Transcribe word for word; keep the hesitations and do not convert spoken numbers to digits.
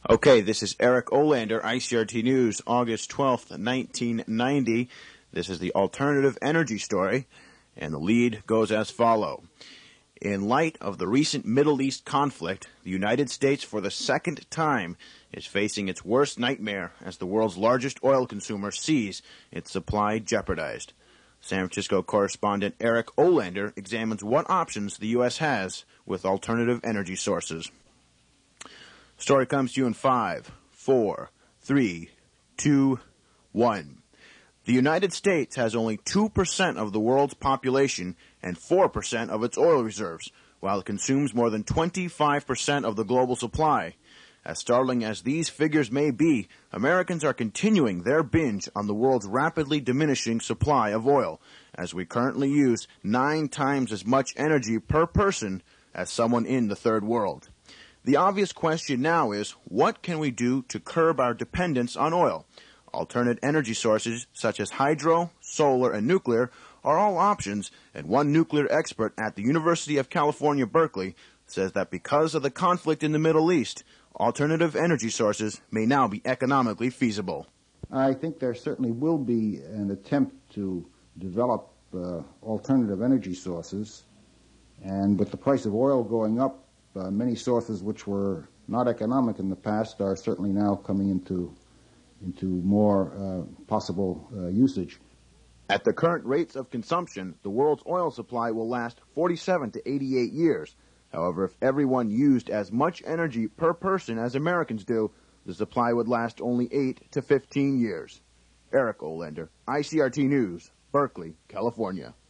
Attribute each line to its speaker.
Speaker 1: Okay, this is Eric Olander, I C R T News, August twelfth, nineteen ninety. This is the alternative energy story, and the lead goes as follows. In light of the recent Middle East conflict, the United States, for the second time, is facing its worst nightmare as the world's largest oil consumer sees its supply jeopardized. San Francisco correspondent Eric Olander examines what options the U S has with alternative energy sources. Story comes to you in five, four, three, two, one. The United States has only two percent of the world's population and four percent of its oil reserves, while it consumes more than twenty-five percent of the global supply. As startling as these figures may be, Americans are continuing their binge on the world's rapidly diminishing supply of oil, as we currently use nine times as much energy per person as someone in the third world. The obvious question now is, what can we do to curb our dependence on oil? Alternate energy sources such as hydro, solar, and nuclear are all options, and one nuclear expert at the University of California, Berkeley, says that because of the conflict in the Middle East, alternative energy sources may now be economically feasible.
Speaker 2: I think there certainly will be an attempt to develop uh, alternative energy sources, and with the price of oil going up, Uh, many sources which were not economic in the past are certainly now coming into into more uh, possible uh, usage.
Speaker 1: At the current rates of consumption, the world's oil supply will last forty-seven to eighty-eight years. However, if everyone used as much energy per person as Americans do, the supply would last only eight to fifteen years. Eric Olander, I C R T News, Berkeley, California.